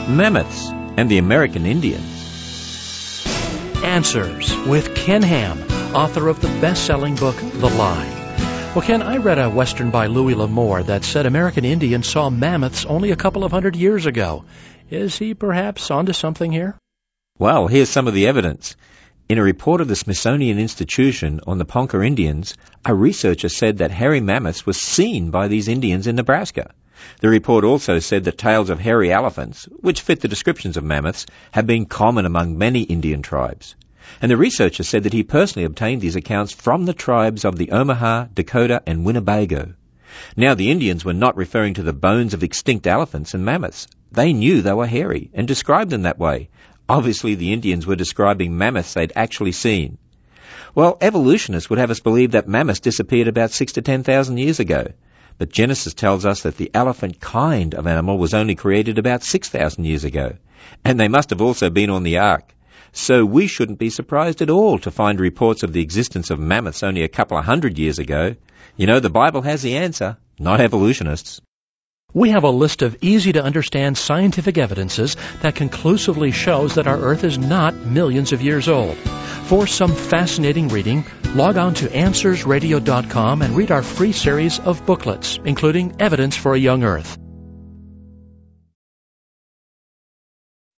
Mammoths and the American Indians. Answers with Ken Ham, author of the best-selling book, The Lie. Well, Ken, I read a Western by Louis L'Amour that said American Indians saw mammoths only a couple of hundred years ago. Is he perhaps onto something here? Well, here's some of the evidence. In a report of the Smithsonian Institution on the Ponca Indians, a researcher said that hairy mammoths were seen by these Indians in Nebraska. The report also said that tales of hairy elephants, which fit the descriptions of mammoths, have been common among many Indian tribes. And the researcher said that he personally obtained these accounts from the tribes of the Omaha, Dakota, and Winnebago. Now, the Indians were not referring to the bones of extinct elephants and mammoths. They knew they were hairy and described them that way. Obviously, the Indians were describing mammoths they'd actually seen. Well, evolutionists would have us believe that mammoths disappeared about 6,000 to 10,000 years ago. But Genesis tells us that the elephant kind of animal was only created about 6,000 years ago. And they must have also been on the ark. So we shouldn't be surprised at all to find reports of the existence of mammoths only a couple of hundred years ago. You know, the Bible has the answer, not evolutionists. We have a list of easy-to-understand scientific evidences that conclusively shows that our Earth is not millions of years old. For some fascinating reading, log on to AnswersRadio.com and read our free series of booklets, including Evidence for a Young Earth.